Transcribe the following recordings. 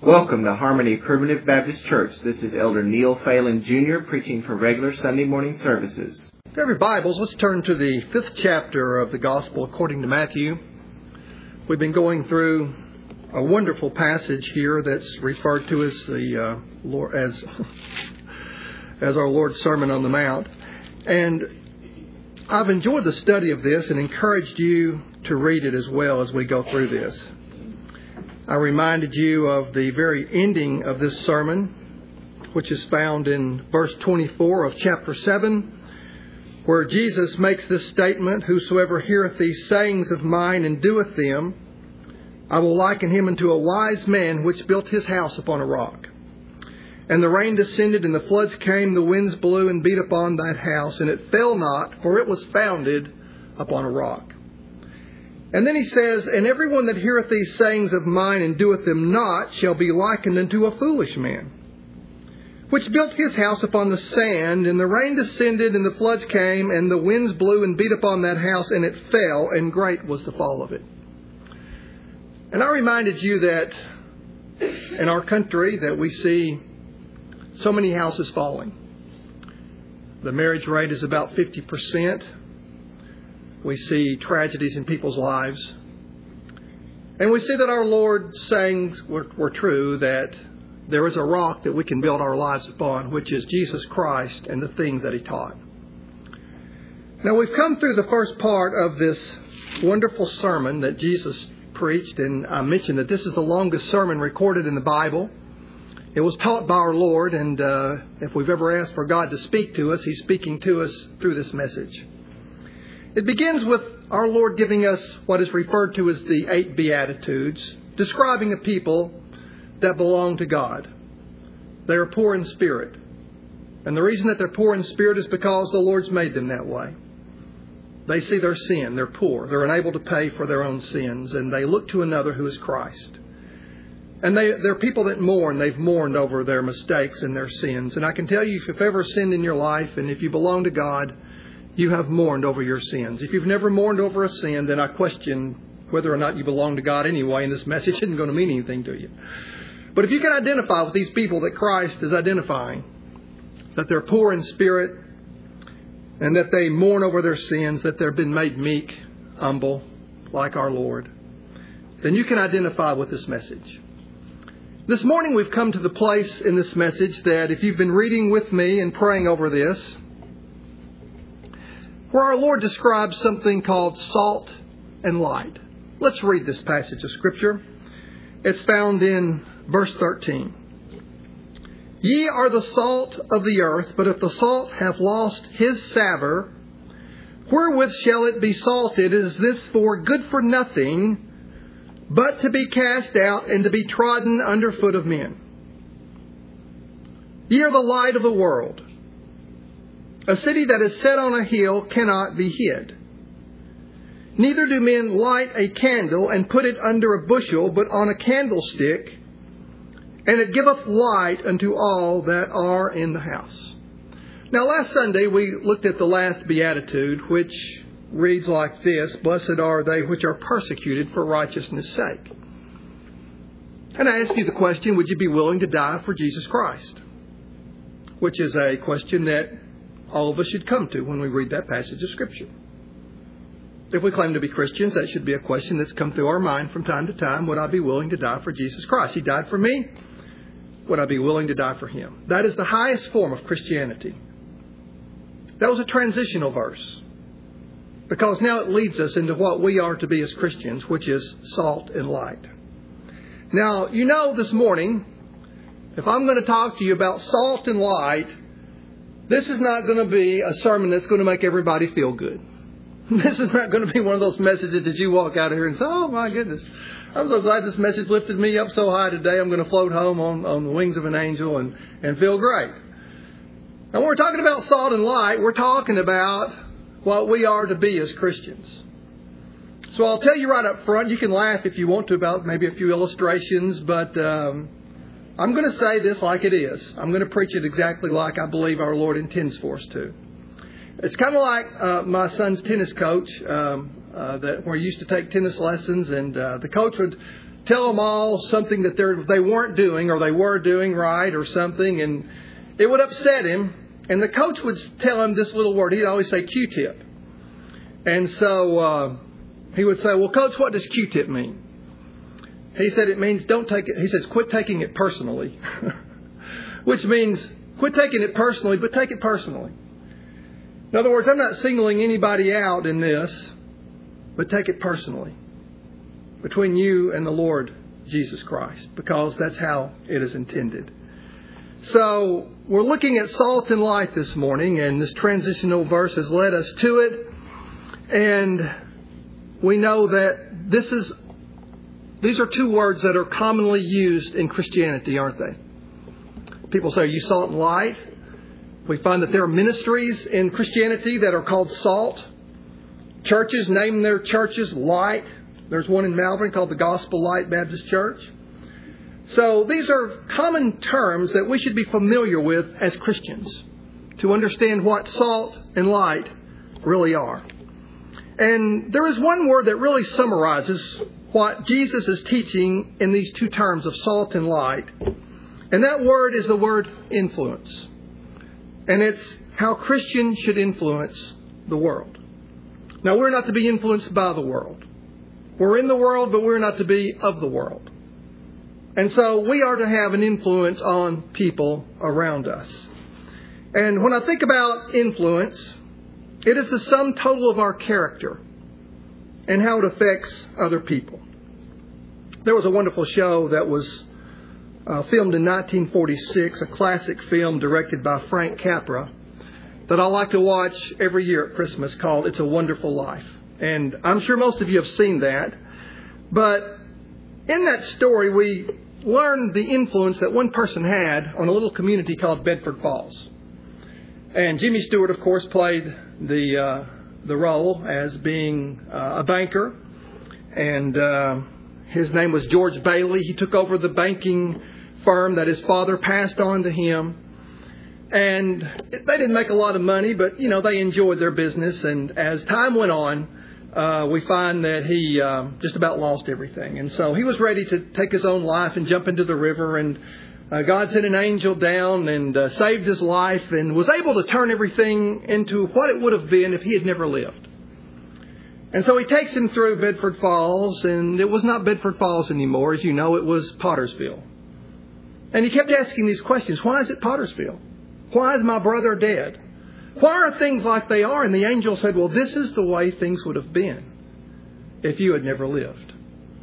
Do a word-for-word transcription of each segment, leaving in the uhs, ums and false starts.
Welcome to Harmony Primitive Baptist Church. This is Elder Neil Phelan Junior preaching for regular Sunday morning services. If you have your Bibles, let's turn to the fifth chapter of the Gospel according to Matthew. We've been going through a wonderful passage here that's referred to as the uh, Lord, as as our Lord's Sermon on the Mount. And I've enjoyed the study of this and encouraged you to read it as well as we go through this. I reminded you of the very ending of this sermon, which is found in verse twenty-four of chapter seven, where Jesus makes this statement, "Whosoever heareth these sayings of mine and doeth them, I will liken him unto a wise man which built his house upon a rock. And the rain descended, and the floods came, the winds blew and beat upon that house, and it fell not, for it was founded upon a rock." And then he says, "And everyone that heareth these sayings of mine and doeth them not shall be likened unto a foolish man, which built his house upon the sand, and the rain descended, and the floods came, and the winds blew and beat upon that house, and it fell, and great was the fall of it." And I reminded you that in our country that we see so many houses falling. The marriage rate is about fifty percent. We see tragedies in people's lives. And we see that our Lord's sayings were, were true, that there is a rock that we can build our lives upon, which is Jesus Christ and the things that He taught. Now, we've come through the first part of this wonderful sermon that Jesus preached, and I mentioned that this is the longest sermon recorded in the Bible. It was taught by our Lord, and uh, if we've ever asked for God to speak to us, He's speaking to us through this message. It begins with our Lord giving us what is referred to as the eight Beatitudes, describing a people that belong to God. They are poor in spirit. And the reason that they're poor in spirit is because the Lord's made them that way. They see their sin. They're poor. They're unable to pay for their own sins. And they look to another who is Christ. And they, they're people that mourn. They've mourned over their mistakes and their sins. And I can tell you, if you've ever sinned in your life and if you belong to God, you have mourned over your sins. If you've never mourned over a sin, then I question whether or not you belong to God anyway, and this message isn't going to mean anything to you. But if you can identify with these people that Christ is identifying, that they're poor in spirit, and that they mourn over their sins, that they've been made meek, humble, like our Lord, then you can identify with this message. This morning we've come to the place in this message that if you've been reading with me and praying over this, where our Lord describes something called salt and light. Let's read this passage of Scripture. It's found in verse thirteen. "Ye are the salt of the earth, but if the salt hath lost his savour, wherewith shall it be salted? Is this for good for nothing, but to be cast out and to be trodden under foot of men? Ye are the light of the world. A city that is set on a hill cannot be hid. Neither do men light a candle and put it under a bushel, but on a candlestick, and it giveth light unto all that are in the house." Now, last Sunday we looked at the last beatitude, which reads like this: "Blessed are they which are persecuted for righteousness' sake." And I asked you the question, would you be willing to die for Jesus Christ? Which is a question that all of us should come to when we read that passage of Scripture. If we claim to be Christians, that should be a question that's come through our mind from time to time. Would I be willing to die for Jesus Christ? He died for me. Would I be willing to die for Him? That is the highest form of Christianity. That was a transitional verse, because now it leads us into what we are to be as Christians, which is salt and light. Now, you know, this morning, if I'm going to talk to you about salt and light, this is not going to be a sermon that's going to make everybody feel good. This is not going to be one of those messages that you walk out of here and say, "Oh my goodness, I'm so glad this message lifted me up so high today. I'm going to float home on, on the wings of an angel and, and feel great." And when we're talking about salt and light, we're talking about what we are to be as Christians. So I'll tell you right up front, you can laugh if you want to about maybe a few illustrations, but um, I'm going to say this like it is. I'm going to preach it exactly like I believe our Lord intends for us to. It's kind of like uh, my son's tennis coach, um, uh, that where he used to take tennis lessons, and uh, the coach would tell them all something that they're, they weren't doing or they were doing right or something, and it would upset him. And the coach would tell him this little word. He'd always say Q-tip. And so uh, he would say, well, Coach, what does Q-tip mean? He said it means don't take it. He says, quit taking it personally, which means quit taking it personally, but take it personally. In other words, I'm not singling anybody out in this, but take it personally between you and the Lord Jesus Christ, because that's how it is intended. So we're looking at salt and light this morning, and this transitional verse has led us to it. And we know that this is these are two words that are commonly used in Christianity, aren't they? People say, are you salt and light? We find that there are ministries in Christianity that are called salt. Churches name their churches light. There's one in Malvern called the Gospel Light Baptist Church. So these are common terms that we should be familiar with as Christians to understand what salt and light really are. And there is one word that really summarizes what Jesus is teaching in these two terms of salt and light. And that word is the word influence. And it's how Christians should influence the world. Now, we're not to be influenced by the world. We're in the world, but we're not to be of the world. And so we are to have an influence on people around us. And when I think about influence, it is the sum total of our character and how it affects other people. There was a wonderful show that was uh, filmed in nineteen forty-six, a classic film directed by Frank Capra that I like to watch every year at Christmas, called It's a Wonderful Life. And I'm sure most of you have seen that. But in that story, we learn the influence that one person had on a little community called Bedford Falls. And Jimmy Stewart, of course, played the uh, the role as being uh, a banker. And uh, his name was George Bailey. He took over the banking firm that his father passed on to him. And they didn't make a lot of money, but, you know, they enjoyed their business. And as time went on, uh, we find that he uh, just about lost everything. And so he was ready to take his own life and jump into the river. And uh, God sent an angel down and uh, saved his life and was able to turn everything into what it would have been if he had never lived. And so he takes him through Bedford Falls, and it was not Bedford Falls anymore. As you know, it was Pottersville. And he kept asking these questions. Why is it Pottersville? Why is my brother dead? Why are things like they are? And the angel said, well, this is the way things would have been if you had never lived.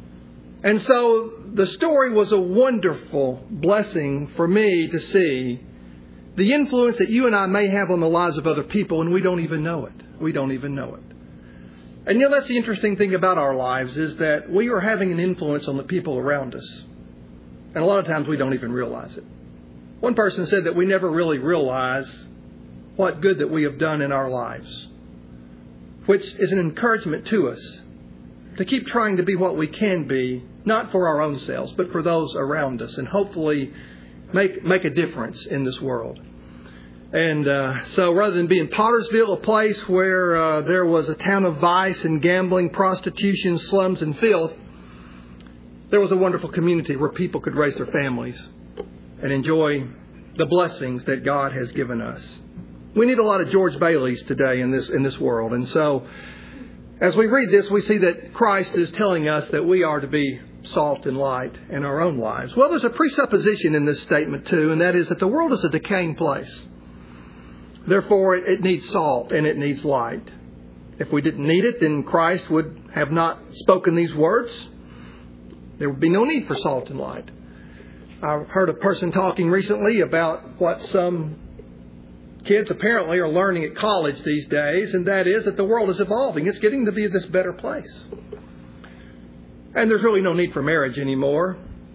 And so the story was a wonderful blessing for me to see the influence that you and I may have on the lives of other people, and we don't even know it. We don't even know it. And you know, that's the interesting thing about our lives, is that we are having an influence on the people around us. And a lot of times we don't even realize it. One person said that we never really realize what good that we have done in our lives, which is an encouragement to us to keep trying to be what we can be, not for our own selves, but for those around us, and hopefully make make a difference in this world. And uh, so rather than being Pottersville, a place where uh, there was a town of vice and gambling, prostitution, slums and filth, there was a wonderful community where people could raise their families and enjoy the blessings that God has given us. We need a lot of George Baileys today in this in this world. And so as we read this, we see that Christ is telling us that we are to be salt and light in our own lives. Well, there's a presupposition in this statement too, and that is that the world is a decaying place. Therefore, it, it needs salt and it needs light. If we didn't need it, then Christ would have not spoken these words. There would be no need for salt and light. I heard a person talking recently about what some kids apparently are learning at college these days, and that is that the world is evolving. It's getting to be this better place. And there's really no need for marriage anymore.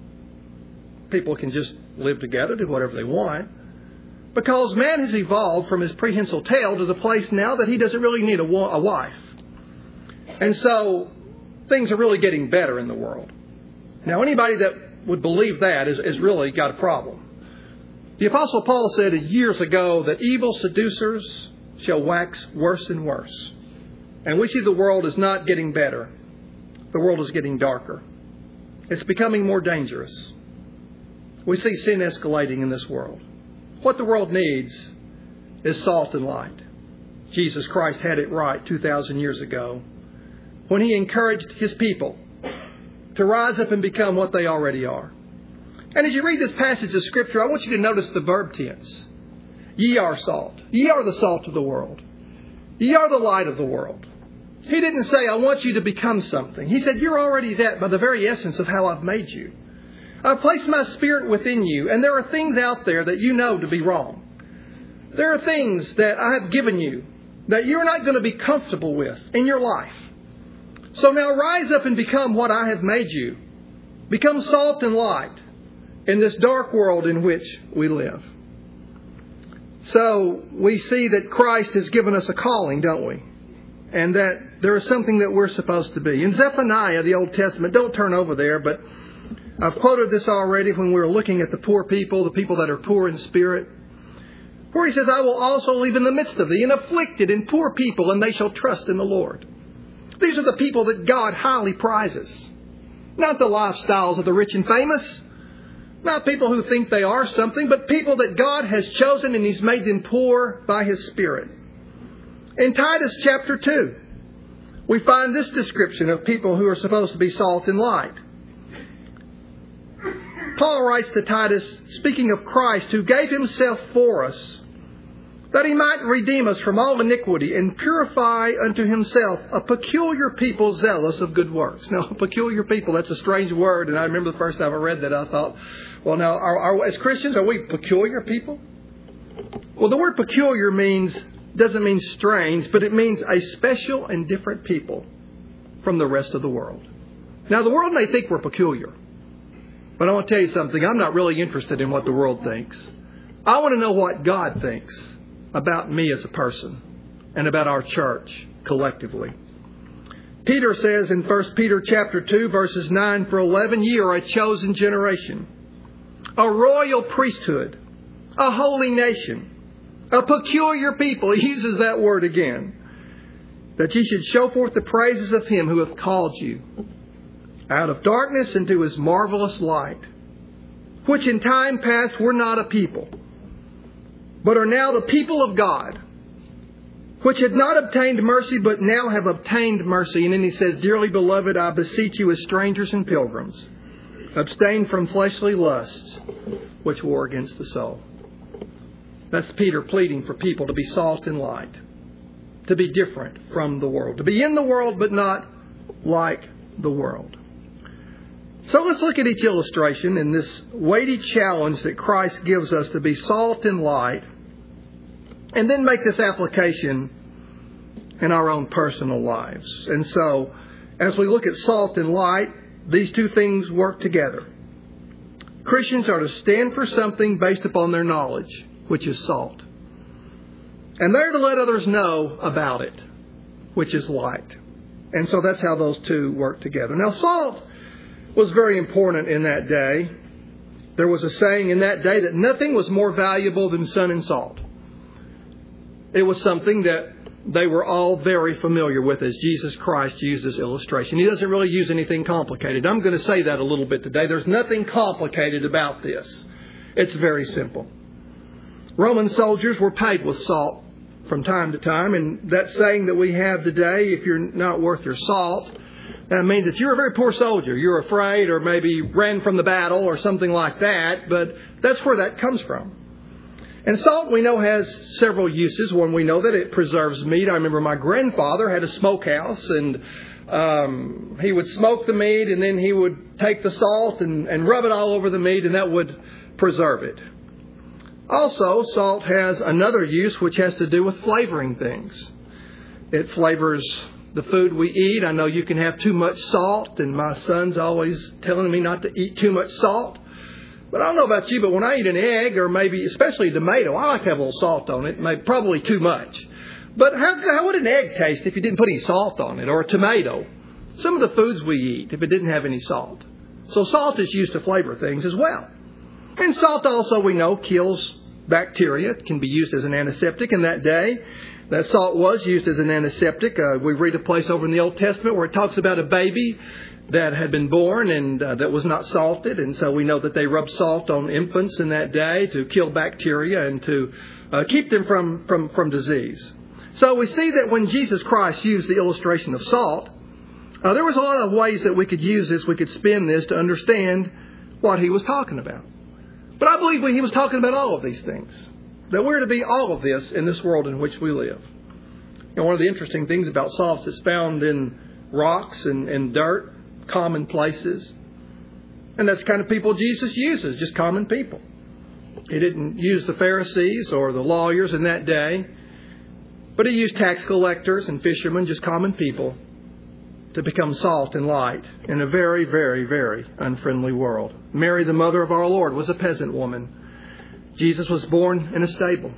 People can just live together, do whatever they want. Because man has evolved from his prehensile tail to the place now that he doesn't really need a, a wife. And so things are really getting better in the world. Now, anybody that would believe that is, is really got a problem. The Apostle Paul said years ago that evil seducers shall wax worse and worse. And we see the world is not getting better. The world is getting darker. It's becoming more dangerous. We see sin escalating in this world. What the world needs is salt and light. Jesus Christ had it right two thousand years ago when He encouraged His people to rise up and become what they already are. And as you read this passage of Scripture, I want you to notice the verb tense. Ye are salt. Ye are the salt of the world. Ye are the light of the world. He didn't say, I want you to become something. He said, you're already that by the very essence of how I've made you. I've placed my Spirit within you, and there are things out there that you know to be wrong. There are things that I have given you that you're not going to be comfortable with in your life. So now rise up and become what I have made you. Become salt and light in this dark world in which we live. So we see that Christ has given us a calling, don't we? And that there is something that we're supposed to be. In Zephaniah, the Old Testament, don't turn over there, but I've quoted this already when we were looking at the poor people, the people that are poor in spirit, where He says, I will also leave in the midst of thee an afflicted and poor people, and they shall trust in the Lord. These are the people that God highly prizes. Not the lifestyles of the rich and famous. Not people who think they are something, but people that God has chosen and He's made them poor by His Spirit. In Titus chapter two, we find this description of people who are supposed to be salt and light. Paul writes to Titus, speaking of Christ, who gave Himself for us, that He might redeem us from all iniquity and purify unto Himself a peculiar people zealous of good works. Now, peculiar people, that's a strange word. And I remember the first time I read that, I thought, well, now, are, are, as Christians, are we peculiar people? Well, the word peculiar means, doesn't mean strange, but it means a special and different people from the rest of the world. Now, the world may think we're peculiar. But I want to tell you something. I'm not really interested in what the world thinks. I want to know what God thinks about me as a person and about our church collectively. Peter says in First Peter chapter two, verses nine through eleven, ye are a chosen generation, a royal priesthood, a holy nation, a peculiar people. He uses that word again. That ye should show forth the praises of Him who hath called you out of darkness into His marvelous light, which in time past were not a people, but are now the people of God, which had not obtained mercy, but now have obtained mercy. And then he says, dearly beloved, I beseech you as strangers and pilgrims, abstain from fleshly lusts, which war against the soul. That's Peter pleading for people to be salt and light, to be different from the world, to be in the world, but not like the world. So let's look at each illustration in this weighty challenge that Christ gives us to be salt and light, and then make this application in our own personal lives. And so, as we look at salt and light, these two things work together. Christians are to stand for something based upon their knowledge, which is salt. And they're to let others know about it, which is light. And so that's how those two work together. Now, salt was very important in that day. There was a saying in that day that nothing was more valuable than sun and salt. It was something that they were all very familiar with, as Jesus Christ used as illustration. He doesn't really use anything complicated. I'm going to say that a little bit today. There's nothing complicated about this. It's very simple. Roman soldiers were paid with salt from time to time, and that saying that we have today, if you're not worth your salt, that means that you're a very poor soldier. You're afraid, or maybe ran from the battle or something like that. But that's where that comes from. And salt, we know, has several uses. One, we know that it preserves meat. I remember my grandfather had a smokehouse, and um, he would smoke the meat, and then he would take the salt and, and rub it all over the meat, and that would preserve it. Also, salt has another use, which has to do with flavoring things. It flavors the food we eat. I know you can have too much salt, and my son's always telling me not to eat too much salt. But I don't know about you, but when I eat an egg, or maybe especially a tomato, I like to have a little salt on it, maybe probably too much. But how, how would an egg taste if you didn't put any salt on it, or a tomato? Some of the foods we eat, if it didn't have any salt. So salt is used to flavor things as well. And salt also, we know, kills bacteria. It can be used as an antiseptic in that day. That salt was used as an antiseptic. Uh, we read a place over in the Old Testament where it talks about a baby that had been born and uh, that was not salted. And so we know that they rubbed salt on infants in that day to kill bacteria and to uh, keep them from, from, from disease. So we see that when Jesus Christ used the illustration of salt, uh, there was a lot of ways that we could use this, we could spin this to understand what he was talking about. But I believe when he was talking about all of these things, that we're to be all of this in this world in which we live. You know, one of the interesting things about salt is found in rocks and, and dirt, common places. And that's the kind of people Jesus uses, just common people. He didn't use the Pharisees or the lawyers in that day, but he used tax collectors and fishermen, just common people, to become salt and light in a very, very, very unfriendly world. Mary, the mother of our Lord, was a peasant woman. Jesus was born in a stable.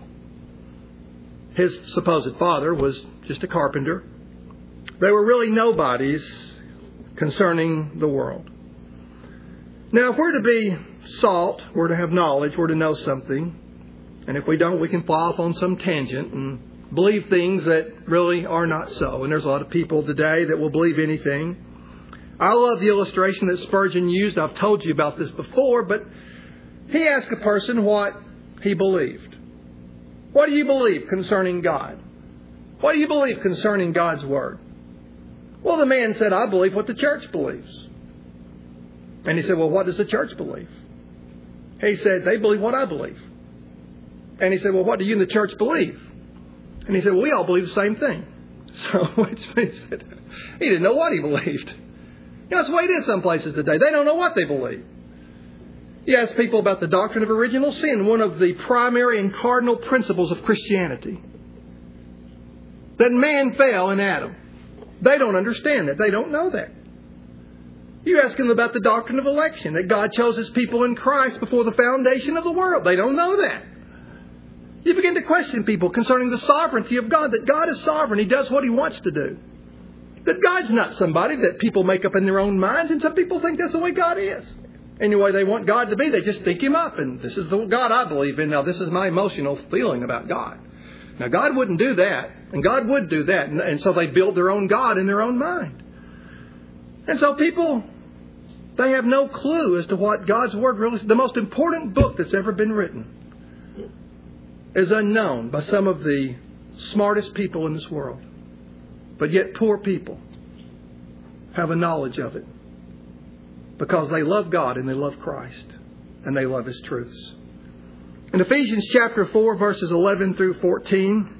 His supposed father was just a carpenter. They were really nobodies concerning the world. Now, if we're to be salt, we're to have knowledge, we're to know something. And if we don't, we can fly off on some tangent and believe things that really are not so. And there's a lot of people today that will believe anything. I love the illustration that Spurgeon used. I've told you about this before, but he asked a person what he believed. What do you believe concerning God? What do you believe concerning God's Word? Well, the man said, I believe what the church believes. And he said, well, what does the church believe? He said, they believe what I believe. And he said, well, what do you in the church believe? And he said, well, we all believe the same thing. So, which means that he didn't know what he believed. You know, that's the way it is some places today. They don't know what they believe. You ask people about the doctrine of original sin, one of the primary and cardinal principles of Christianity. That man fell in Adam. They don't understand that. They don't know that. You ask them about the doctrine of election, that God chose His people in Christ before the foundation of the world. They don't know that. You begin to question people concerning the sovereignty of God, that God is sovereign. He does what He wants to do. That God's not somebody that people make up in their own minds, and some people think that's the way God is. Any way they want God to be, they just think Him up, and this is the God I believe in. Now, this is my emotional feeling about God. Now, God wouldn't do that, and God would do that, and, and so they build their own God in their own mind. And so people, they have no clue as to what God's Word really is. The most important book that's ever been written is unknown by some of the smartest people in this world. But yet poor people have a knowledge of it because they love God and they love Christ and they love His truths. In Ephesians chapter four, verses eleven through fourteen,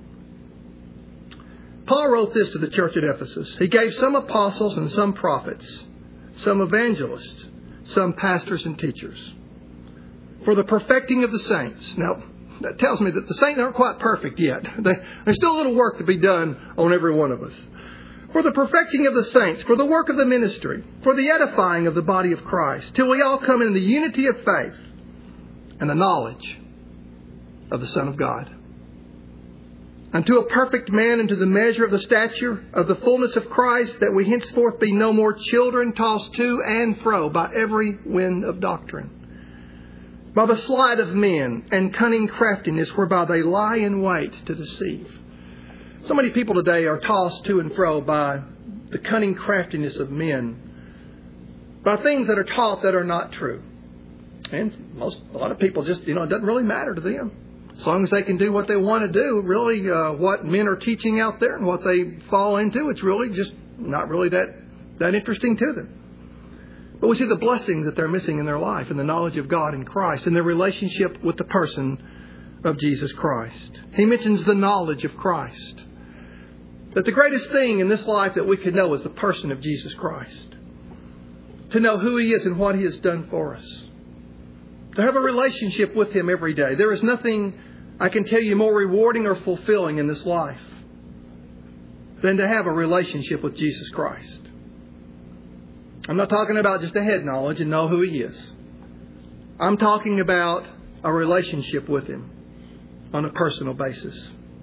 Paul wrote this to the church at Ephesus. He gave some apostles and some prophets, some evangelists, some pastors and teachers, for the perfecting of the saints. Now, that tells me that the saints aren't quite perfect yet. They, there's still a little work to be done on every one of us. For the perfecting of the saints, for the work of the ministry, for the edifying of the body of Christ, till we all come in the unity of faith and the knowledge of the Son of God, unto a perfect man, and to the measure of the stature of the fullness of Christ, that we henceforth be no more children, tossed to and fro by every wind of doctrine, by the sleight of men and cunning craftiness, whereby they lie in wait to deceive. So many people today are tossed to and fro by the cunning craftiness of men, by things that are taught that are not true. And most, a lot of people just, you know, it doesn't really matter to them. As long as they can do what they want to do, really uh, what men are teaching out there and what they fall into, it's really just not really that, that interesting to them. But we see the blessings that they're missing in their life and the knowledge of God in Christ and their relationship with the person of Jesus Christ. He mentions the knowledge of Christ. That the greatest thing in this life that we could know is the person of Jesus Christ. To know who He is and what He has done for us. To have a relationship with Him every day. There is nothing, I can tell you, more rewarding or fulfilling in this life than to have a relationship with Jesus Christ. I'm not talking about just a head knowledge and know who He is. I'm talking about a relationship with Him on a personal basis.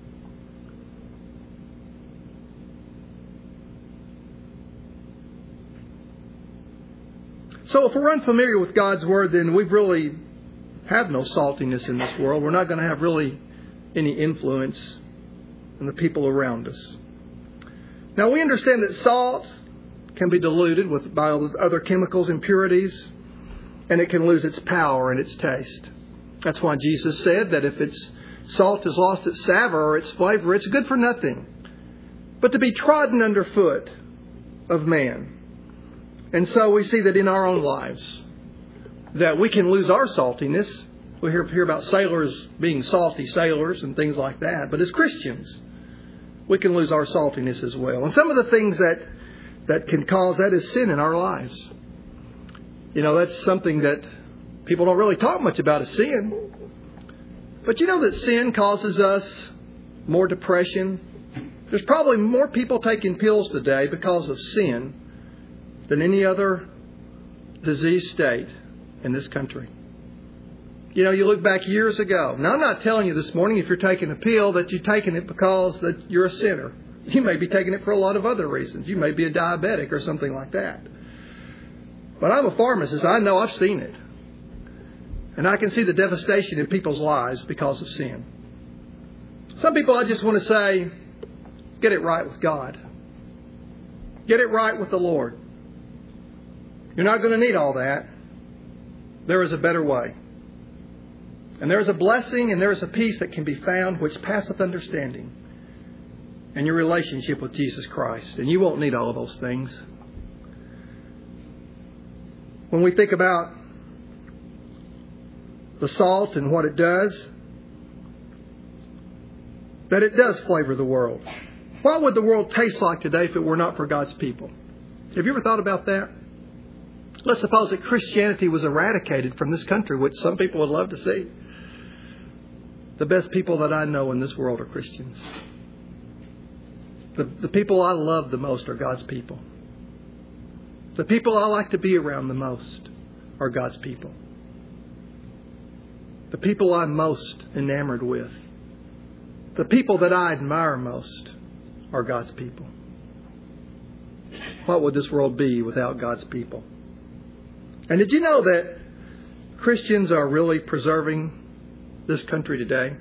So if we're unfamiliar with God's Word, then we really have no saltiness in this world. We're not going to have really any influence on the people around us. Now we understand that salt can be diluted with by other chemicals, impurities, and it can lose its power and its taste. That's why Jesus said that if its salt has lost its savour or its flavour, it's good for nothing but to be trodden underfoot of man. And so we see that in our own lives, that we can lose our saltiness. We hear, hear about sailors being salty sailors and things like that. But as Christians, we can lose our saltiness as well. And some of the things that, that can cause that is sin in our lives. You know, that's something that people don't really talk much about, is sin. But you know that sin causes us more depression. There's probably more people taking pills today because of sin than any other disease state in this country. You know, you look back years ago. Now, I'm not telling you this morning if you're taking a pill that you're taking it because that you're a sinner. You may be taking it for a lot of other reasons. You may be a diabetic or something like that. But I'm a pharmacist. I know, I've seen it. And I can see the devastation in people's lives because of sin. Some people, I just want to say, get it right with God. Get it right with the Lord. You're not going to need all that. There is a better way. And there is a blessing and there is a peace that can be found which passeth understanding in your relationship with Jesus Christ. And you won't need all of those things. When we think about the salt and what it does, that it does flavor the world. What would the world taste like today if it were not for God's people? Have you ever thought about that? Let's suppose that Christianity was eradicated from this country, which some people would love to see. The best people that I know in this world are Christians. The, the people I love the most are God's people. The people I like to be around the most are God's people. The people I'm most enamored with, the people that I admire most are God's people. What would this world be without God's people? And did you know that Christians are really preserving this country today?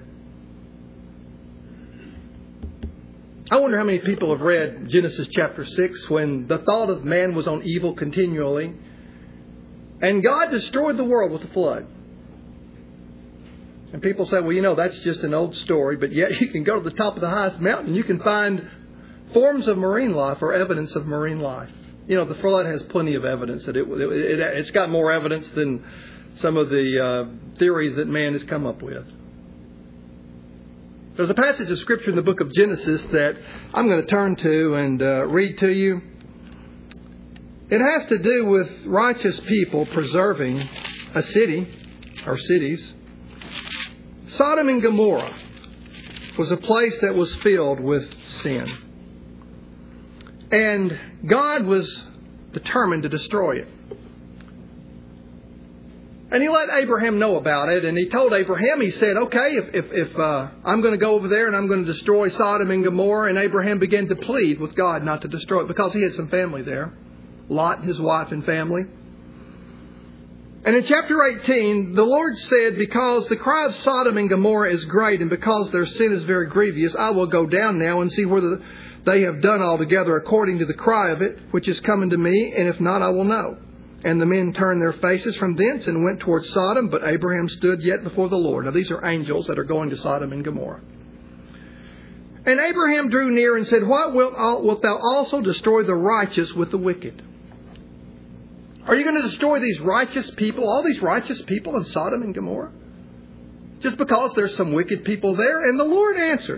I wonder how many people have read Genesis chapter six, when the thought of man was on evil continually, and God destroyed the world with a flood. And people say, well, you know, that's just an old story, but yet you can go to the top of the highest mountain and you can find forms of marine life or evidence of marine life. You know, the flood has plenty of evidence that it, it, it it's got more evidence than some of the uh, theories that man has come up with. There's a passage of Scripture in the book of Genesis that I'm going to turn to and uh, read to you. It has to do with righteous people preserving a city or cities. Sodom and Gomorrah was a place that was filled with sin. And God was determined to destroy it. And He let Abraham know about it. And He told Abraham, He said, okay, if, if, if uh, I'm going to go over there and I'm going to destroy Sodom and Gomorrah. And Abraham began to plead with God not to destroy it because he had some family there. Lot, his wife and family. And in chapter eighteen, the Lord said, because the cry of Sodom and Gomorrah is great and because their sin is very grievous, I will go down now and see whether they have done altogether according to the cry of it, which is coming to me, and if not, I will know. And the men turned their faces from thence and went towards Sodom, but Abraham stood yet before the Lord. Now these are angels that are going to Sodom and Gomorrah. And Abraham drew near and said, what wilt, wilt thou also destroy the righteous with the wicked? Are you going to destroy these righteous people, all these righteous people in Sodom and Gomorrah? Just because there's some wicked people there? And the Lord answered.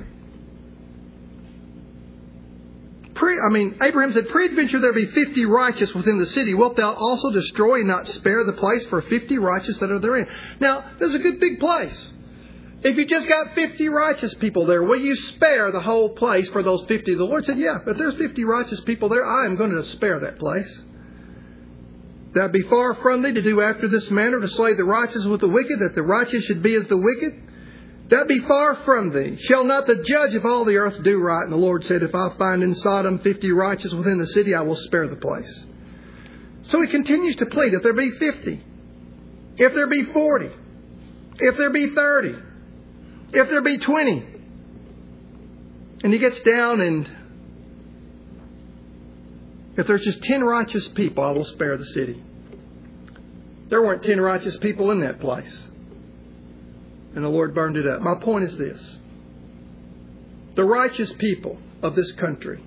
Pre, I mean, Abraham said, peradventure there be fifty righteous within the city. Wilt thou also destroy and not spare the place for fifty righteous that are therein? Now, there's a good big place. If you just got fifty righteous people there, will you spare the whole place for those fifty? The Lord said, yeah, if there's fifty righteous people there, I am going to spare that place. That be far from thee to do after this manner, to slay the righteous with the wicked, that the righteous should be as the wicked. That be far from thee. Shall not the judge of all the earth do right? And the Lord said, if I find in Sodom fifty righteous within the city, I will spare the place. So He continues to plead, if there be fifty, if there be forty, if there be thirty, if there be twenty. And He gets down and If there's just ten righteous people, I will spare the city. There weren't ten righteous people in that place. And the Lord burned it up. My point is this. The righteous people of this country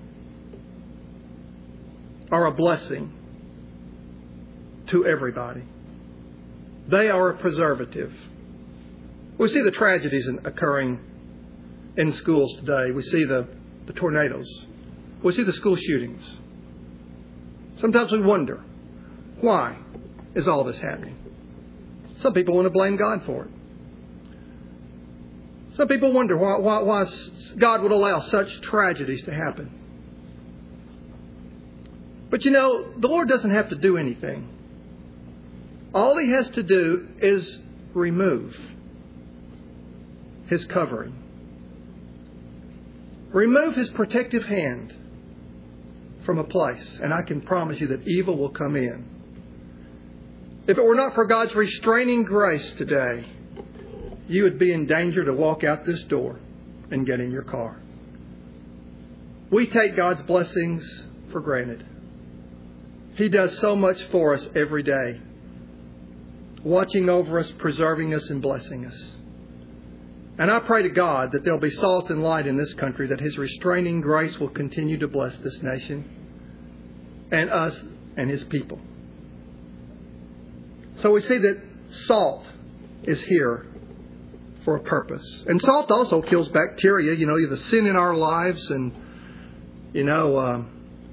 are a blessing to everybody. They are a preservative. We see the tragedies occurring in schools today. We see the, the tornadoes. We see the school shootings. Sometimes we wonder, why is all this happening? Some people want to blame God for it. Some people wonder why, why, why God would allow such tragedies to happen. But you know, the Lord doesn't have to do anything. All He has to do is remove His covering. Remove His protective hand from a place, and I can promise you that evil will come in. If it were not for God's restraining grace today, you would be in danger to walk out this door and get in your car. We take God's blessings for granted. He does so much for us every day, watching over us, preserving us, and blessing us. And I pray to God that there'll be salt and light in this country, that His restraining grace will continue to bless this nation and us and His people. So we see that salt is here for a purpose. And salt also kills bacteria. You know, the sin in our lives. And, you know, uh,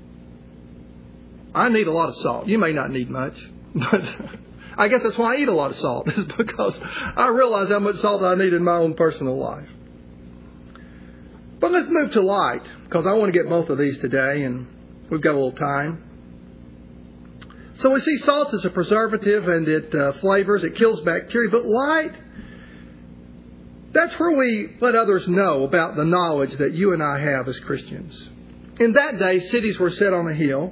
I need a lot of salt. You may not need much. But I guess that's why I eat a lot of salt. Is because I realize how much salt I need in my own personal life. But let's move to light, because I want to get both of these today. And we've got a little time. So we see salt as a preservative, and it uh, flavors, it kills bacteria. But light, that's where we let others know about the knowledge that you and I have as Christians. In that day, cities were set on a hill,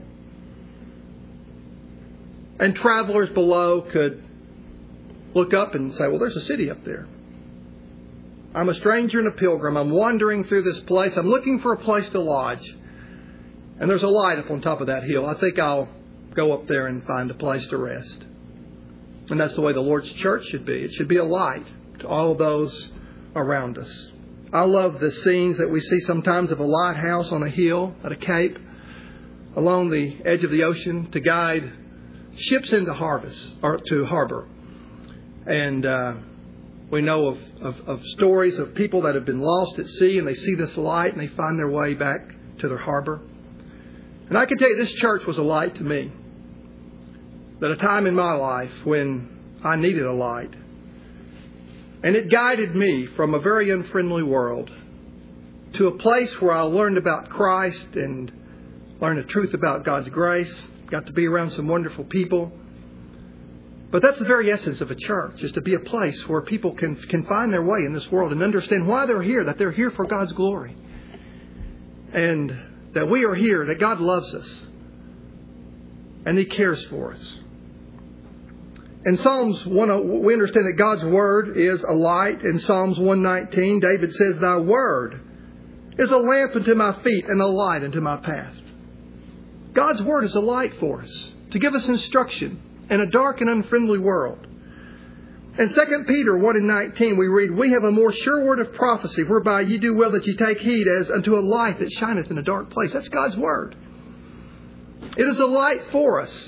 and travelers below could look up and say, well, there's a city up there. I'm a stranger and a pilgrim. I'm wandering through this place. I'm looking for a place to lodge. And there's a light up on top of that hill. I think I'll go up there and find a place to rest. And that's the way the Lord's church should be. It should be a light to all of those around us. I love the scenes that we see sometimes of a lighthouse on a hill at a cape along the edge of the ocean to guide ships into harvest or to harbor. And uh, we know of, of, of stories of people that have been lost at sea, and they see this light and they find their way back to their harbor. And I can tell you, this church was a light to me. At a time in my life when I needed a light. And it guided me from a very unfriendly world to a place where I learned about Christ and learned the truth about God's grace. Got to be around some wonderful people. But that's the very essence of a church, is to be a place where people can, can find their way in this world and understand why they're here, that they're here for God's glory. And that we are here, that God loves us. And He cares for us. In Psalms one, we understand that God's Word is a light. In Psalms one nineteen, David says, Thy Word is a lamp unto my feet and a light unto my path. God's Word is a light for us, to give us instruction in a dark and unfriendly world. In Second Peter one and nineteen, we read, We have a more sure word of prophecy, whereby ye do well that ye take heed as unto a light that shineth in a dark place. That's God's Word. It is a light for us.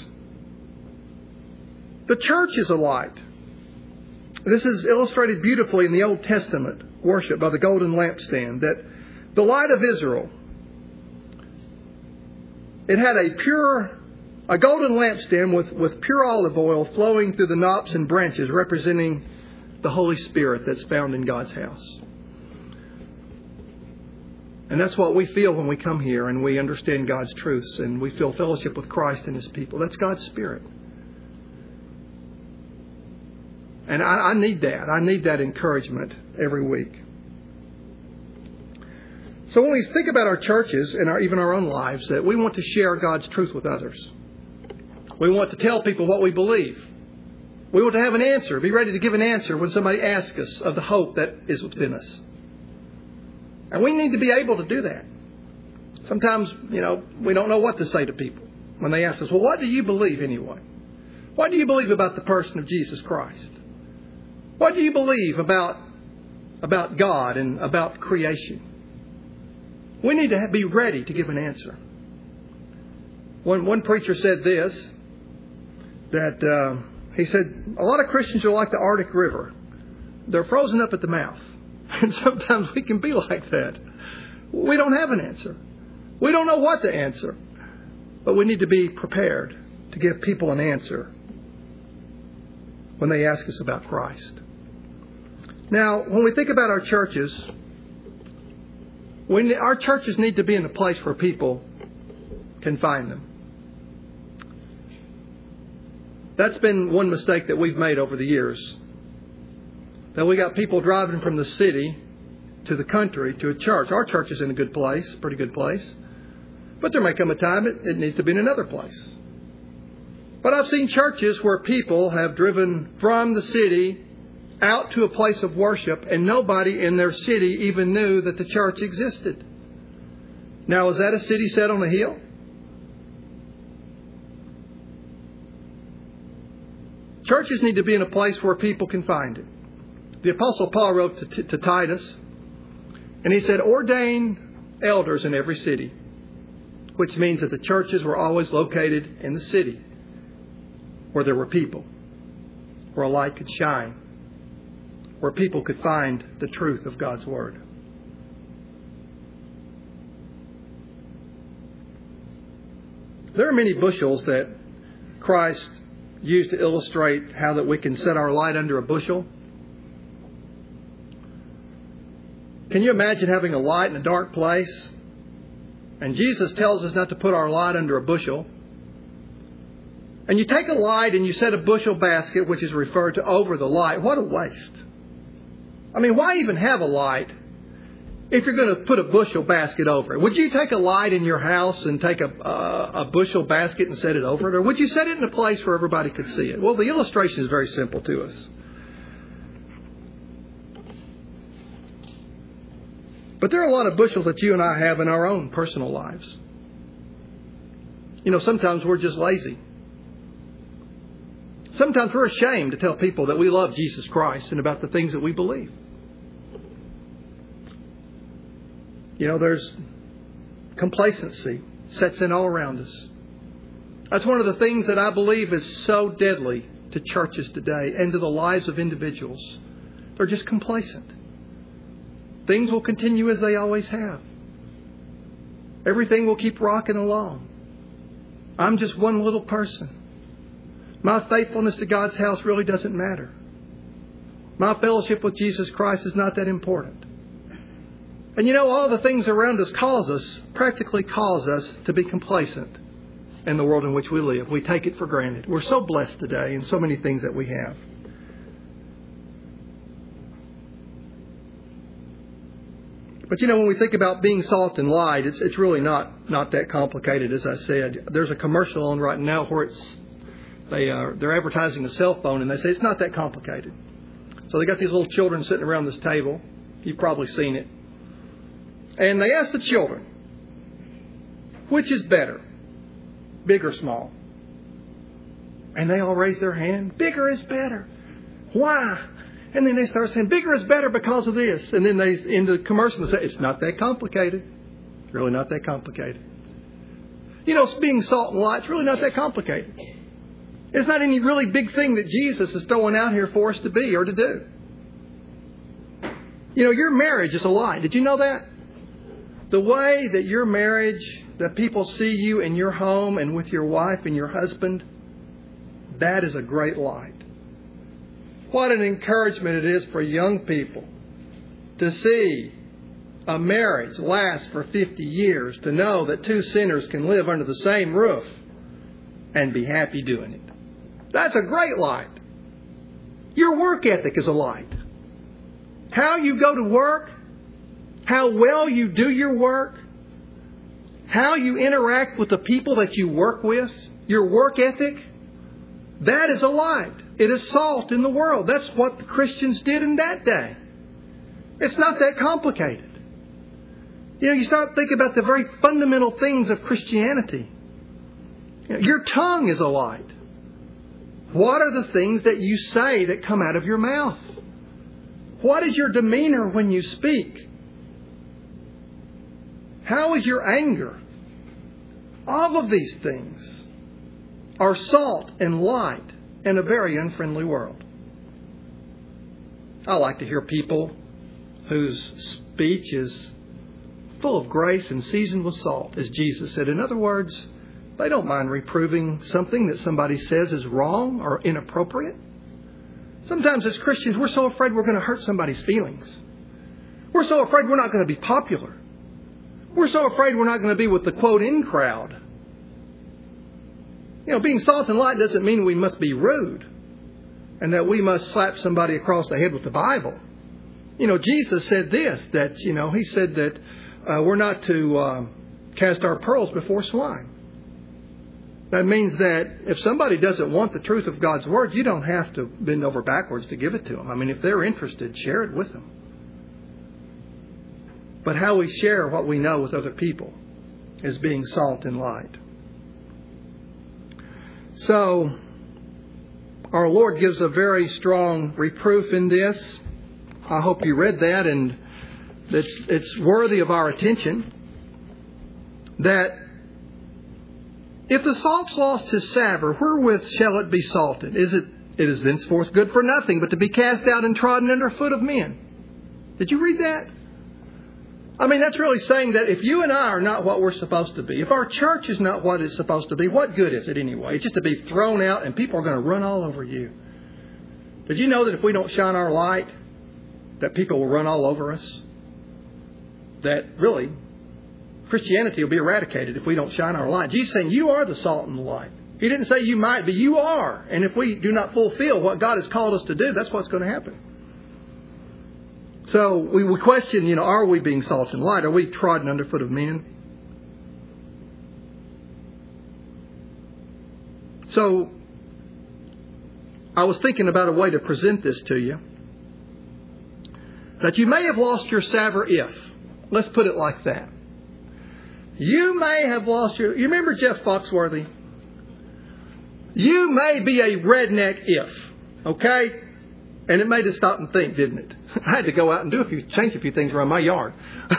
The church is a light. This is illustrated beautifully in the Old Testament worship by the golden lampstand, that the light of Israel, it had a pure, a golden lampstand with, with pure olive oil flowing through the knops and branches, representing the Holy Spirit that's found in God's house. And that's what we feel when we come here and we understand God's truths and we feel fellowship with Christ and His people. That's God's Spirit. And I, I need that. I need that encouragement every week. So when we think about our churches and our, even our own lives, that we want to share God's truth with others. We want to tell people what we believe. We want to have an answer, be ready to give an answer when somebody asks us of the hope that is within us. And we need to be able to do that. Sometimes, you know, we don't know what to say to people. when they ask us, well, what do you believe anyway? What do you believe about the person of Jesus Christ? What do you believe about, about God and about creation? We need to be ready to give an answer. One, one preacher said this, that uh, he said, a lot of Christians are like the Arctic River. They're frozen up at the mouth. And sometimes we can be like that. We don't have an answer. We don't know what to answer. But we need to be prepared to give people an answer when they ask us about Christ. Now, when we think about our churches, we, our churches need to be in a place where people can find them. That's been one mistake that we've made over the years. That we got people driving from the city to the country to a church. Our church is in a good place, pretty good place. But there may come a time it, it needs to be in another place. But I've seen churches where people have driven from the city out to a place of worship and nobody in their city even knew that the church existed. Now, is that a city set on a hill? Churches need to be in a place where people can find it. The Apostle Paul wrote to, to Titus, and he said, ordain elders in every city, which means that the churches were always located in the city where there were people, where a light could shine, where people could find the truth of God's Word. There are many bushels that Christ used to illustrate how that we can set our light under a bushel. Can you imagine having a light in a dark place? And Jesus tells us not to put our light under a bushel. And you take a light and you set a bushel basket, which is referred to over the light. What a waste. I mean, why even have a light if you're going to put a bushel basket over it? Would you take a light in your house and take a, uh, a bushel basket and set it over it? Or would you set it in a place where everybody could see it? Well, the illustration is very simple to us. But there are a lot of bushels that you and I have in our own personal lives. You know, sometimes we're just lazy. Sometimes we're ashamed to tell people that we love Jesus Christ and about the things that we believe. You know, there's complacency sets in all around us. That's one of the things that I believe is so deadly to churches today and to the lives of individuals. They're just complacent. Things will continue as they always have. Everything will keep rocking along. I'm just one little person. My faithfulness to God's house really doesn't matter. My fellowship with Jesus Christ is not that important. And you know, all the things around us cause us, practically cause us to be complacent in the world in which we live. We take it for granted. We're so blessed today in so many things that we have. But you know, when we think about being salt and light, it's it's really not, not that complicated, as I said. There's a commercial on right now where it's they are they're advertising a cell phone, and they say it's not that complicated. So they got these little children sitting around this table. You've probably seen it. And they ask the children, which is better, big or small? And they all raise their hand. Bigger is better. Why? And then they start saying, bigger is better because of this. And then they, in the commercial, they say, it's not that complicated. It's really not that complicated. You know, being salt and light, it's really not that complicated. It's not any really big thing that Jesus is throwing out here for us to be or to do. You know, your marriage is a light. Did you know that? The way that your marriage, that people see you in your home and with your wife and your husband, that is a great light. What an encouragement it is for young people to see a marriage last for fifty years, to know that two sinners can live under the same roof and be happy doing it. That's a great light. Your work ethic is a light. How you go to work, how well you do your work, how you interact with the people that you work with, your work ethic, that is a light. It is salt in the world. That's what the Christians did in that day. It's not that complicated. You know, you start thinking about the very fundamental things of Christianity. Your tongue is a light. What are the things that you say that come out of your mouth? What is your demeanor when you speak? How is your anger? All of these things are salt and light in a very unfriendly world. I like to hear people whose speech is full of grace and seasoned with salt, as Jesus said. In other words, they don't mind reproving something that somebody says is wrong or inappropriate. Sometimes as Christians, we're so afraid we're going to hurt somebody's feelings. We're so afraid we're not going to be popular. We're so afraid we're not going to be with the quote in crowd. You know, being salt and light doesn't mean we must be rude and that we must slap somebody across the head with the Bible. You know, Jesus said this, that, you know, He said that uh, we're not to uh, cast our pearls before swine. That means that if somebody doesn't want the truth of God's Word, you don't have to bend over backwards to give it to them. I mean, if they're interested, share it with them. But how we share what we know with other people is being salt and light. So, our Lord gives a very strong reproof in this. I hope you read that, and it's, it's worthy of our attention. That if the salt's lost his savour, wherewith shall it be salted? Is it, it is thenceforth good for nothing, but to be cast out and trodden under foot of men. Did you read that? I mean, that's really saying that if you and I are not what we're supposed to be, if our church is not what it's supposed to be, what good is it anyway? It's just to be thrown out and people are going to run all over you. Did you know that if we don't shine our light, that people will run all over us? That really, Christianity will be eradicated if we don't shine our light. Jesus is saying, you are the salt and the light. He didn't say you might be, you are. And if we do not fulfill what God has called us to do, that's what's going to happen. So we, we question, you know, are we being salt and light? Are we trodden underfoot of men? So I was thinking about a way to present this to you. That you may have lost your savour if. Let's put it like that. You may have lost your... You remember Jeff Foxworthy? You may be a redneck if. Okay? And it made us stop and think, didn't it? I had to go out and do a few, change a few things around my yard.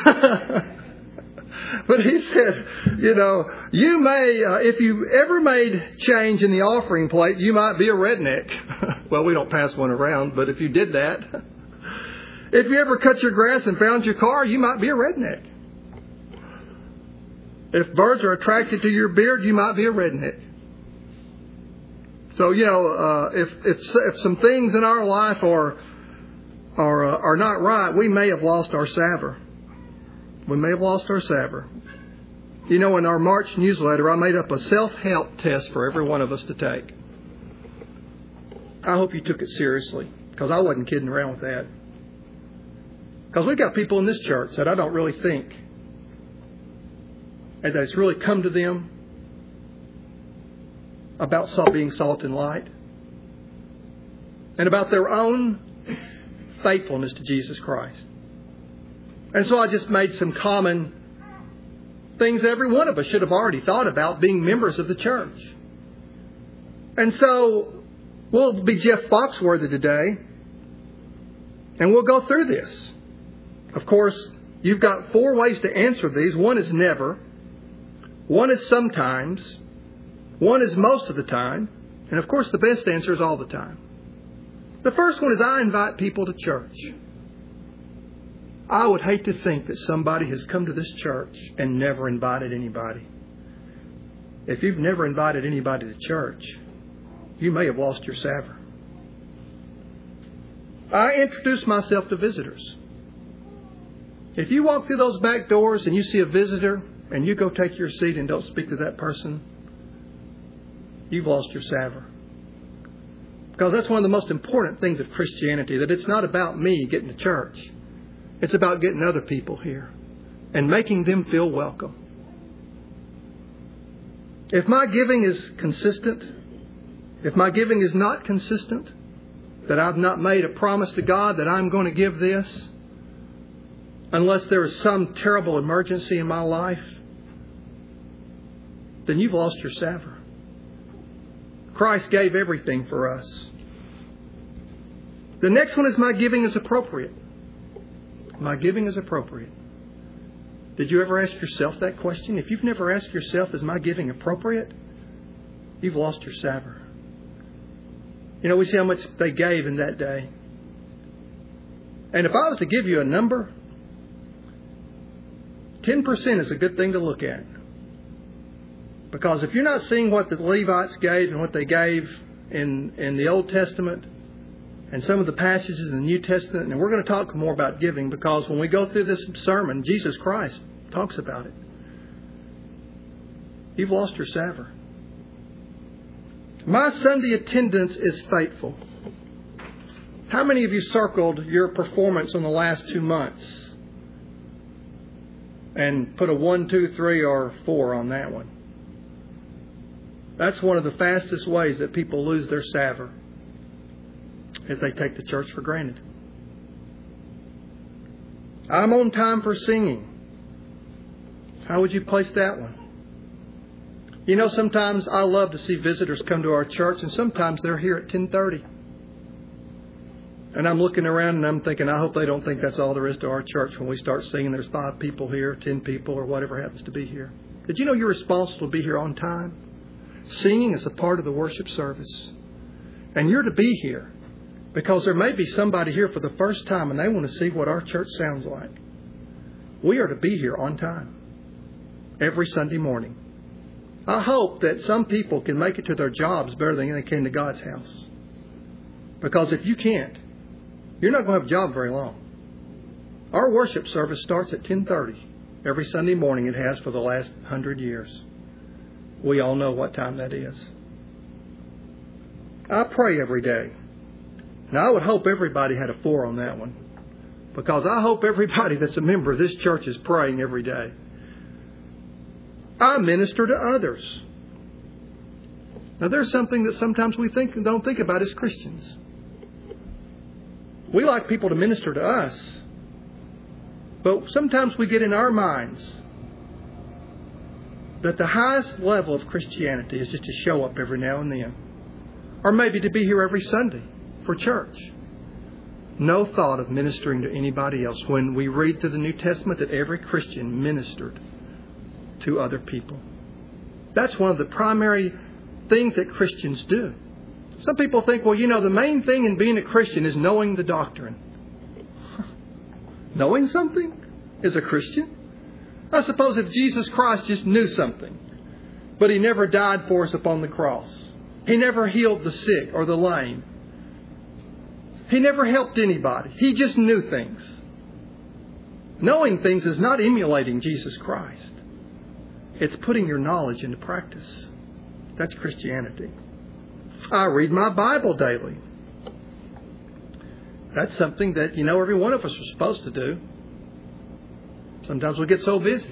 But he said, you know, you may, uh, if you ever made change in the offering plate, you might be a redneck. Well, we don't pass one around, but if you did that, if you ever cut your grass and found your car, you might be a redneck. If birds are attracted to your beard, you might be a redneck. So, you know, uh, if, if if some things in our life are are uh, are not right, we may have lost our savour. We may have lost our savour. You know, in our March newsletter, I made up a self-help test for every one of us to take. I hope you took it seriously, because I wasn't kidding around with that. Because we've got people in this church that I don't really think, and that it's really come to them about salt being salt and light, and about their own faithfulness to Jesus Christ. And so I just made some common things that every one of us should have already thought about being members of the church. And so we'll be Jeff Foxworthy today, and we'll go through this. Of course, you've got four ways to answer these. One is never. One is sometimes. One is most of the time. And of course, the best answer is all the time. The first one is I invite people to church. I would hate to think that somebody has come to this church and never invited anybody. If you've never invited anybody to church, you may have lost your savour. I introduce myself to visitors. If you walk through those back doors and you see a visitor and you go take your seat and don't speak to that person, you've lost your savour. Because that's one of the most important things of Christianity, that it's not about me getting to church. It's about getting other people here and making them feel welcome. If my giving is consistent, if my giving is not consistent, that I've not made a promise to God that I'm going to give this, unless there is some terrible emergency in my life, then you've lost your savour. Christ gave everything for us. The next one is my giving is appropriate. My giving is appropriate. Did you ever ask yourself that question? If you've never asked yourself, is my giving appropriate? You've lost your savor. You know, we see how much they gave in that day. And if I was to give you a number, ten percent is a good thing to look at. Because if you're not seeing what the Levites gave and what they gave in, in the Old Testament and some of the passages in the New Testament, and we're going to talk more about giving because when we go through this sermon, Jesus Christ talks about it. You've lost your savor. My Sunday attendance is faithful. How many of you circled your performance in the last two months and put a one, two, three, or four on that one? That's one of the fastest ways that people lose their savor, is they take the church for granted. I'm on time for singing. How would you place that one? You know, sometimes I love to see visitors come to our church, and sometimes they're here at ten thirty. And I'm looking around and I'm thinking, I hope they don't think that's all there is to our church when we start singing. There's five people here, ten people, or whatever happens to be here. Did you know you're responsible to be here on time? Singing is a part of the worship service. And you're to be here because there may be somebody here for the first time and they want to see what our church sounds like. We are to be here on time every Sunday morning. I hope that some people can make it to their jobs better than they can to God's house. Because if you can't, you're not going to have a job very long. Our worship service starts at ten thirty every Sunday morning. It has for the last hundred years. We all know what time that is. I pray every day. Now, I would hope everybody had a four on that one. Because I hope everybody that's a member of this church is praying every day. I minister to others. Now, there's something that sometimes we think and don't think about as Christians. We like people to minister to us. But sometimes we get in our minds that the highest level of Christianity is just to show up every now and then. Or maybe to be here every Sunday for church. No thought of ministering to anybody else. When we read through the New Testament that every Christian ministered to other people. That's one of the primary things that Christians do. Some people think, well, you know, the main thing in being a Christian is knowing the doctrine. Knowing something is a Christian? I suppose if Jesus Christ just knew something, but He never died for us upon the cross. He never healed the sick or the lame. He never helped anybody. He just knew things. Knowing things is not emulating Jesus Christ. It's putting your knowledge into practice. That's Christianity. I read my Bible daily. That's something that, you know, every one of us are supposed to do. Sometimes we get so busy.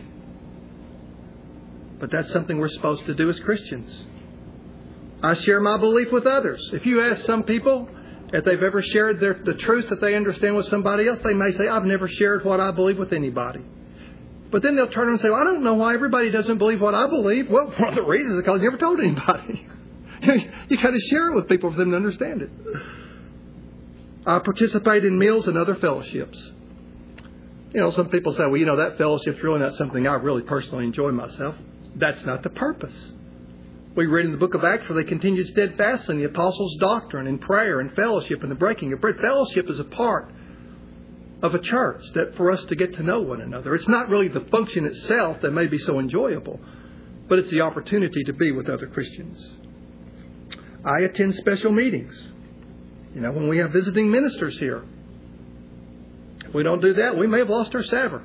But that's something we're supposed to do as Christians. I share my belief with others. If you ask some people if they've ever shared their, the truth that they understand with somebody else, they may say, I've never shared what I believe with anybody. But then they'll turn around and say, well, I don't know why everybody doesn't believe what I believe. Well, one of the reasons is because you never told anybody. You got to share it with people for them to understand it. I participate in meals and other fellowships. You know, some people say, well, you know, that fellowship's really not something I really personally enjoy myself. That's not the purpose. We read in the book of Acts where they continued steadfastly in the apostles' doctrine and prayer and fellowship and the breaking of bread. Fellowship is a part of a church that for us to get to know one another. It's not really the function itself that may be so enjoyable, but it's the opportunity to be with other Christians. I attend special meetings. You know, when we have visiting ministers here. If we don't do that, we may have lost our savor.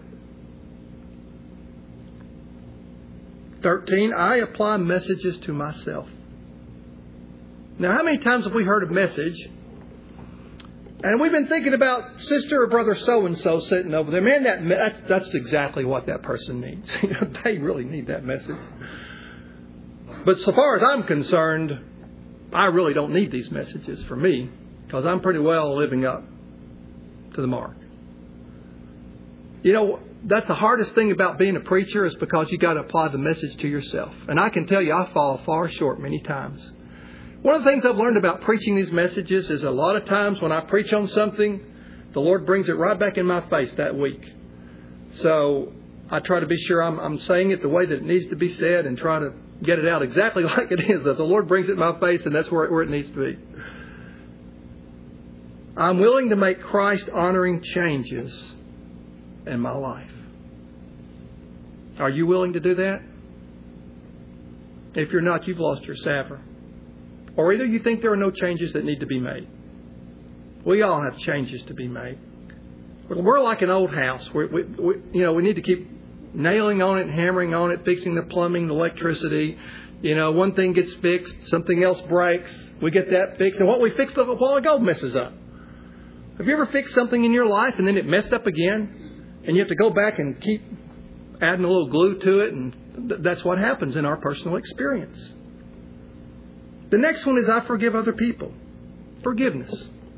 thirteen, I apply messages to myself. Now, how many times have we heard a message and we've been thinking about sister or brother so-and-so sitting over there? Man, that that's, that's exactly what that person needs. You know, they really need that message. But so far as I'm concerned, I really don't need these messages for me because I'm pretty well living up to the mark. You know, that's the hardest thing about being a preacher is because you got to apply the message to yourself. And I can tell you I fall far short many times. One of the things I've learned about preaching these messages is a lot of times when I preach on something, the Lord brings it right back in my face that week. So I try to be sure I'm, I'm saying it the way that it needs to be said and try to get it out exactly like it is. That the Lord brings it in my face, and that's where it, where it needs to be. I'm willing to make Christ-honoring changes in my life. Are you willing to do that? If you're not, you've lost your savor. Or either you think there are no changes that need to be made. We all have changes to be made. We're like an old house. We, we, we, you know, we need to keep nailing on it, hammering on it, fixing the plumbing, the electricity. You know, one thing gets fixed, something else breaks. We get that fixed, and what we fixed a while ago messes up. Have you ever fixed something in your life and then it messed up again, and you have to go back and keep adding a little glue to it? And th- that's what happens in our personal experience. The next one is I forgive other people. Forgiveness.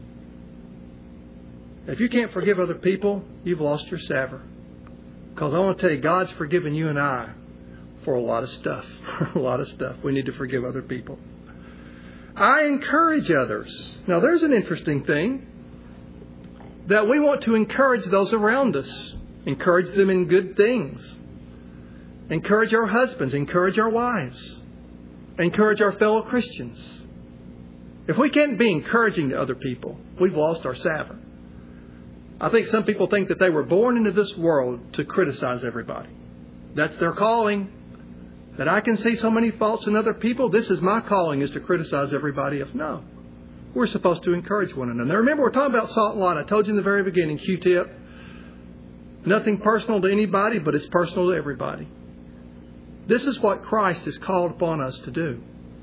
If you can't forgive other people, you've lost your savor. Because I want to tell you, God's forgiven you and I for a lot of stuff. a lot of stuff. We need to forgive other people. I encourage others. Now, there's an interesting thing. That we want to encourage those around us. Encourage them in good things. Encourage our husbands. Encourage our wives. Encourage our fellow Christians. If we can't be encouraging to other people, we've lost our savor. I think some people think that they were born into this world to criticize everybody. That's their calling. That I can see so many faults in other people. This is my calling, is to criticize everybody else. No. We're supposed to encourage one another. Now remember, we're talking about salt and light. I told you in the very beginning, Q-tip. Nothing personal to anybody, but it's personal to everybody. This is what Christ has called upon us to do.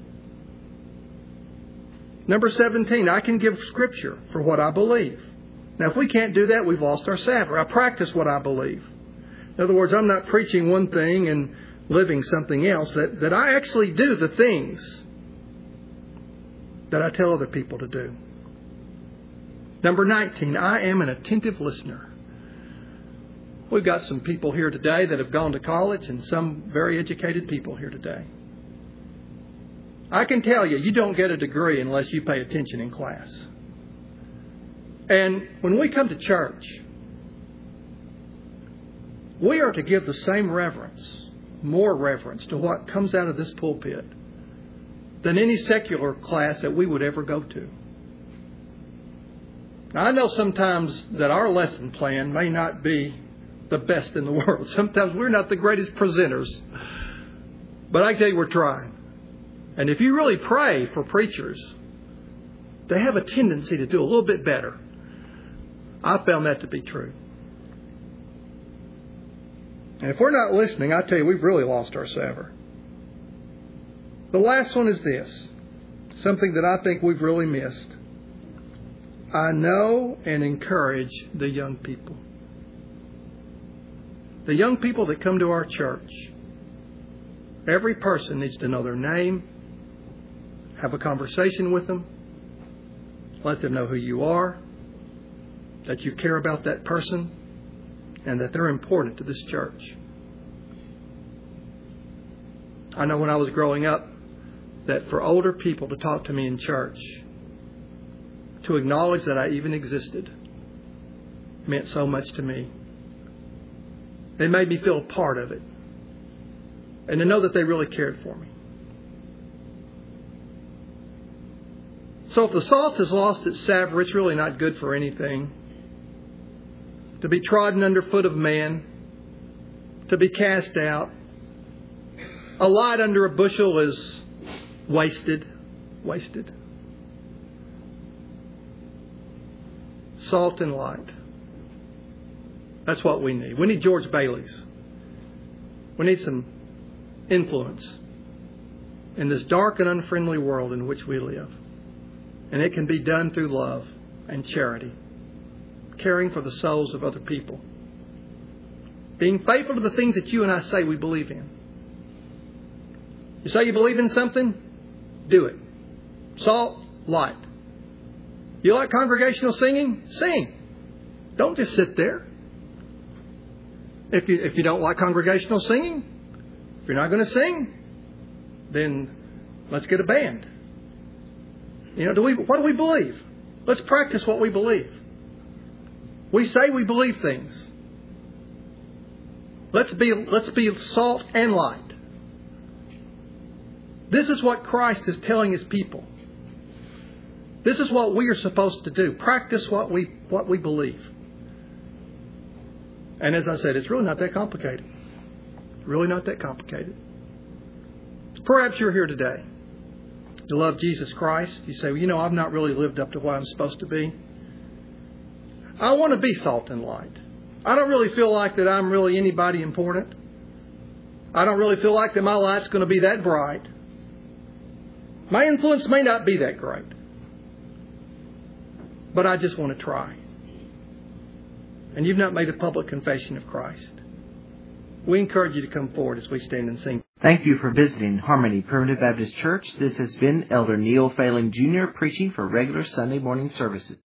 Number seventeen, I can give Scripture for what I believe. Now, if we can't do that, we've lost our savor. I practice what I believe. In other words, I'm not preaching one thing and living something else. That, that I actually do the things that I tell other people to do. Number nineteen, I am an attentive listener. We've got some people here today that have gone to college and some very educated people here today. I can tell you, you don't get a degree unless you pay attention in class. And when we come to church, we are to give the same reverence, more reverence to what comes out of this pulpit than any secular class that we would ever go to. Now, I know sometimes that our lesson plan may not be the best in the world. Sometimes we're not the greatest presenters. But I tell you, we're trying. And if you really pray for preachers, they have a tendency to do a little bit better. I found that to be true. And if we're not listening, I tell you, we've really lost our savor. The last one is this. Something that I think we've really missed. I know and encourage the young people. The young people that come to our church. Every person needs to know their name. Have a conversation with them. Let them know who you are. That you care about that person. And that they're important to this church. I know when I was growing up that for older people to talk to me in church, to acknowledge that I even existed, meant so much to me. They made me feel a part of it. And to know that they really cared for me. So if the salt has lost its savour, it's really not good for anything. To be trodden underfoot of man. To be cast out. A light under a bushel is wasted. Wasted. Salt and light. That's what we need. We need George Bailey's. We need some influence in this dark and unfriendly world in which we live. And it can be done through love and charity. Caring for the souls of other people. Being faithful to the things that you and I say we believe in. You say you believe in something? Do it. Salt, light. You like congregational singing? Sing. Don't just sit there. If you, if you don't like congregational singing, if you're not going to sing, then let's get a band. You know, do we? What do we believe? Let's practice what we believe. We say we believe things. Let's be, let's be salt and light. This is what Christ is telling His people. This is what we are supposed to do. Practice what we, what we believe. And as I said, it's really not that complicated. Really not that complicated. Perhaps you're here today. You love Jesus Christ. You say, well, you know, I've not really lived up to what I'm supposed to be. I want to be salt and light. I don't really feel like that I'm really anybody important. I don't really feel like that my light's going to be that bright. My influence may not be that great. But I just want to try. And you've not made a public confession of Christ. We encourage you to come forward as we stand and sing. Thank you for visiting Harmony Primitive Baptist Church. This has been Elder Neil Phelan Junior preaching for regular Sunday morning services.